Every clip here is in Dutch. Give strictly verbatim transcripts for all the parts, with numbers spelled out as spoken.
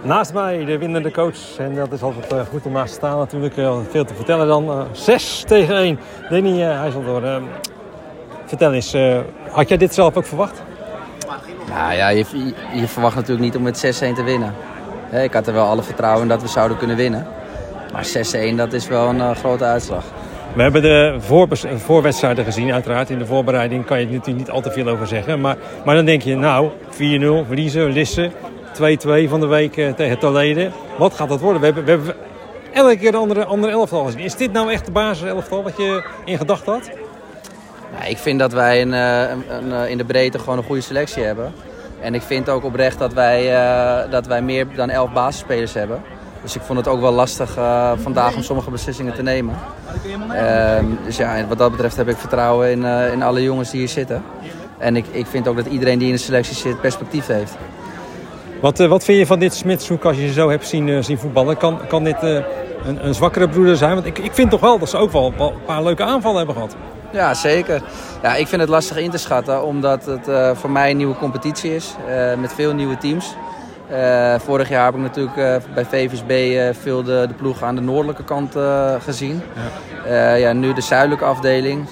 Naast mij de winnende coach. En dat is altijd uh, goed om naast te staan natuurlijk. Uh, veel te vertellen dan. Uh, zes tegen één. Danny uh, IJsseldoorn. Uh, vertel eens, uh, had jij dit zelf ook verwacht? Nou ja, je, je verwacht natuurlijk niet om met zes één te winnen. He, ik had er wel alle vertrouwen in dat we zouden kunnen winnen. Maar zes één, dat is wel een uh, grote uitslag. We hebben de voorbes- voorwedstrijden gezien, uiteraard. In de voorbereiding kan je er natuurlijk niet al te veel over zeggen. Maar, maar dan denk je, nou, vier nul, verliezen, Lisse. twee twee van de week uh, tegen Toledo. Wat gaat dat worden? We hebben, we hebben elke keer een andere, andere elftal gezien. Is dit nou echt de basiselftal wat je in gedachten had? Nou, ik vind dat wij een, een, een, in de breedte gewoon een goede selectie hebben. En ik vind ook oprecht dat wij, uh, dat wij meer dan elf basisspelers hebben. Dus ik vond het ook wel lastig uh, vandaag om sommige beslissingen te nemen. Uh, dus ja, wat dat betreft heb ik vertrouwen in, uh, in alle jongens die hier zitten. En ik, ik vind ook dat iedereen die in de selectie zit perspectief heeft. Wat, uh, wat vind je van dit Smitshoek als je ze zo hebt zien, uh, zien voetballen? Kan, kan dit uh, een, een zwakkere broeder zijn? Want ik, ik vind toch wel dat ze ook wel een paar leuke aanvallen hebben gehad. Ja, zeker. Ja, ik vind het lastig in te schatten, omdat het uh, voor mij een nieuwe competitie is. Uh, met veel nieuwe teams. Uh, vorig jaar heb ik natuurlijk uh, bij V V S B uh, veel de, de ploeg aan de noordelijke kant uh, gezien. Ja. Uh, ja, nu de zuidelijke afdeling.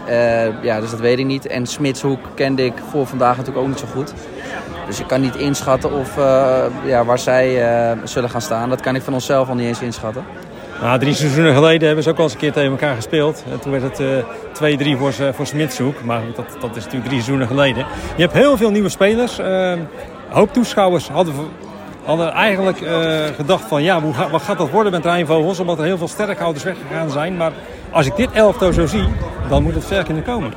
Uh, ja, dus dat weet ik niet. En Smitshoek kende ik voor vandaag natuurlijk ook niet zo goed. Dus ik kan niet inschatten of, uh, ja, waar zij uh, zullen gaan staan. Dat kan ik van onszelf al niet eens inschatten. Nou, drie seizoenen geleden hebben ze ook al eens een keer tegen elkaar gespeeld. En toen werd het uh, twee drie voor, voor Smitshoek. Maar dat, dat is natuurlijk drie seizoenen geleden. Je hebt heel veel nieuwe spelers. Uh, een hoop toeschouwers hadden, hadden eigenlijk uh, gedacht van... ja, hoe, wat gaat dat worden met Rijnvogels? Omdat er heel veel sterkhouders weggegaan zijn. Maar als ik dit elftal zo zie, dan moet het ver kunnen komen.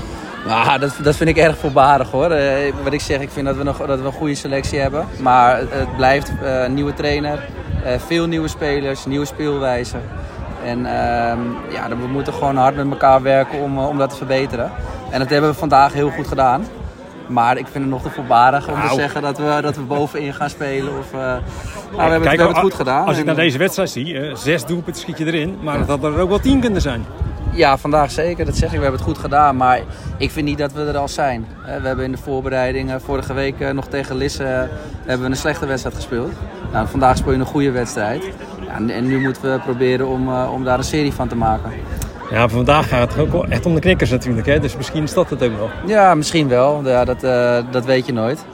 Nou, dat, dat vind ik erg voorbarig hoor. Uh, wat ik zeg, ik vind dat we, nog, dat we een goede selectie hebben. Maar het, het blijft uh, een nieuwe trainer. Uh, veel nieuwe spelers, nieuwe speelwijze. En uh, ja, we moeten gewoon hard met elkaar werken om, uh, om dat te verbeteren. En dat hebben we vandaag heel goed gedaan. Maar ik vind het nog te voorbarig om nou. te zeggen dat we, dat we bovenin gaan spelen. Of, uh, nou, we hebben, Kijk, het, we hebben het goed gedaan. Als ik naar deze wedstrijd zie, uh, zes doelpunten schiet je erin. Maar dat hadden er ook wel tien kunnen zijn. Ja, vandaag zeker. Dat zeg ik. We hebben het goed gedaan. Maar ik vind niet dat we er al zijn. We hebben in de voorbereiding vorige week nog tegen Lisse hebben we een slechte wedstrijd gespeeld. Nou, vandaag speel je een goede wedstrijd. Ja, en nu moeten we proberen om, om daar een serie van te maken. Ja, vandaag gaat het ook wel echt om de knikkers natuurlijk. Hè? Dus misschien is dat het ook wel. Ja, misschien wel. Ja, dat, uh, dat weet je nooit.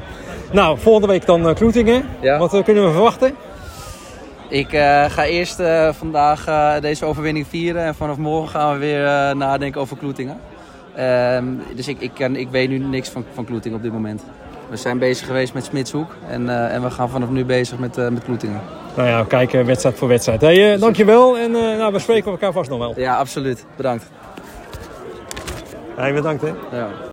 Nou, volgende week dan uh, Kloetingen. Ja. Wat uh, kunnen we verwachten? Ik uh, ga eerst uh, vandaag uh, deze overwinning vieren. En vanaf morgen gaan we weer uh, nadenken over Kloetingen. Uh, dus ik, ik, kan, ik weet nu niks van, van Kloetingen op dit moment. We zijn bezig geweest met Smitshoek. En, uh, en we gaan vanaf nu bezig met, uh, met Kloetingen. Nou ja, we kijken wedstrijd voor wedstrijd. Hey, uh, dankjewel en uh, nou, we spreken elkaar vast nog wel. Ja, absoluut. Bedankt. Hey, bedankt hè. Ja.